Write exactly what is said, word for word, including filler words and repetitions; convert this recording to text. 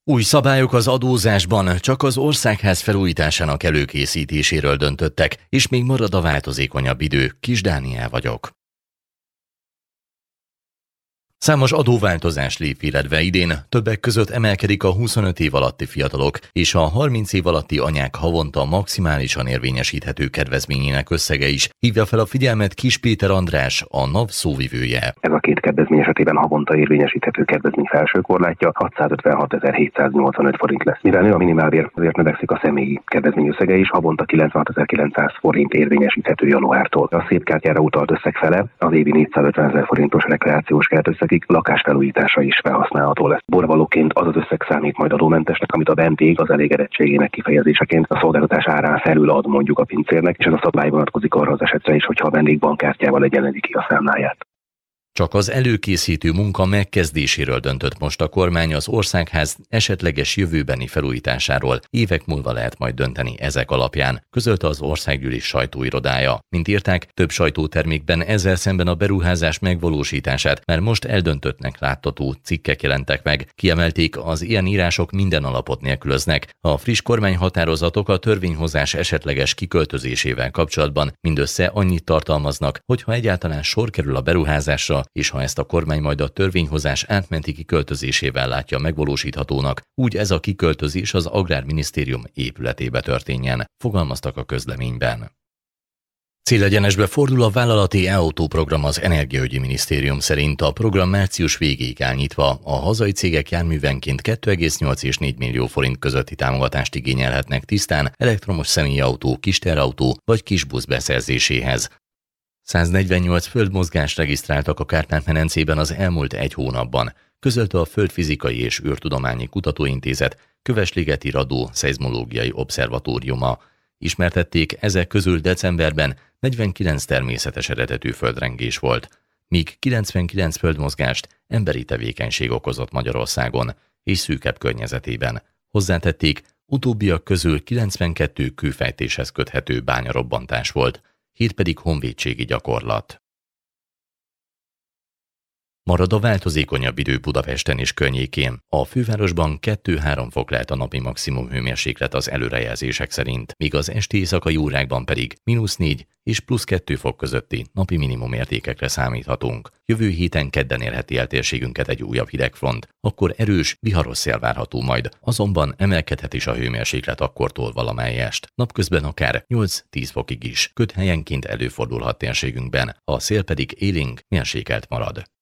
Új szabályok az adózásban, csak az országház felújításának előkészítéséről döntöttek, és még marad a változékonyabb idő. Kis Dániel vagyok. Számos adóváltozás lép életbe idén, többek között emelkedik a huszonöt év alatti fiatalok és a harminc év alatti anyák havonta maximálisan érvényesíthető kedvezményének összege is. Hívja fel a figyelmet Kis Péter András, a NAV szóvivője. Ez a két kedvezmény esetében havonta érvényesíthető kedvezmény felső korlátja hatszázötvenhatezer-hétszáznyolcvanöt forint lesz. Mivel nő a minimálbér, azért növekszik a személyi kedvezmény összege is, havonta kilencvenhatezer-kilencszáz forint érvényesíthető januártól. A szép kártyára utalt összeg fele az évi négyszázötvenezer forintos rekreációs keretösszeg lakásfelújítása is felhasználható lesz. Borvalóként az az összeg számít majd adómentesnek, amit a vendég az elégedettségének kifejezéseként a szolgáltatás árán felül ad mondjuk a pincérnek, és ez a szabály vonatkozik arra az esetre is, hogyha a vendég bankkártyával egyenlíti ki a számláját. Csak az előkészítő munka megkezdéséről döntött most a kormány, az országház esetleges jövőbeni felújításáról évek múlva lehet majd dönteni ezek alapján, közölte az Országgyűlés sajtóirodája. Mint írták, több sajtótermékben ezzel szemben a beruházás megvalósítását már most eldöntöttnek láttató cikkek jelentek meg. Kiemelték, az ilyen írások minden alapot nélkülöznek. A friss kormányhatározatok a törvényhozás esetleges kiköltözésével kapcsolatban mindössze annyit tartalmaznak, hogyha egyáltalán sor kerül a beruházásra, és ha ezt a kormány majd a törvényhozás átmenti kiköltözésével látja megvalósíthatónak, úgy ez a kiköltözés az Agrárminisztérium épületébe történjen, fogalmaztak a közleményben. Célegyenesbe fordul a vállalati e-autó program az Energiaügyi Minisztérium szerint. A program március végéig áll nyitva, a hazai cégek járművenként kettő egész nyolc és négy millió forint közötti támogatást igényelhetnek tisztán elektromos személyautó, kisterautó vagy kisbusz beszerzéséhez. száznegyvennyolc földmozgást regisztráltak a Kárpát-medencében az elmúlt egy hónapban, közölte a Földfizikai és űrtudományi Kutatóintézet Kövesligeti Radó Szeizmológiai Obszervatóriuma. Ismertették, ezek közül decemberben negyvenkilenc természetes eredetű földrengés volt, míg kilencvenkilenc földmozgást emberi tevékenység okozott Magyarországon és szűkebb környezetében. Hozzátették, utóbbiak közül kilencvenkettő kőfejtéshez köthető bányarobbantás volt, hét pedig honvédségi gyakorlat. Marad a változékonyabb idő Budapesten és környékén. A fővárosban kettő-három fok lehet a napi maximum hőmérséklet az előrejelzések szerint, míg az esti éjszakai órákban pedig mínusz négy és plusz kettő fok közötti napi minimum értékekre számíthatunk. Jövő héten kedden érheti el térségünket egy újabb hidegfront, akkor erős, viharos szél várható majd, azonban emelkedhet is a hőmérséklet akkortól valamelyest. Napközben akár nyolc-tíz fokig is, ködhelyenként előfordulhat térségünkben, a szél pedig élénk, mérsékelt marad.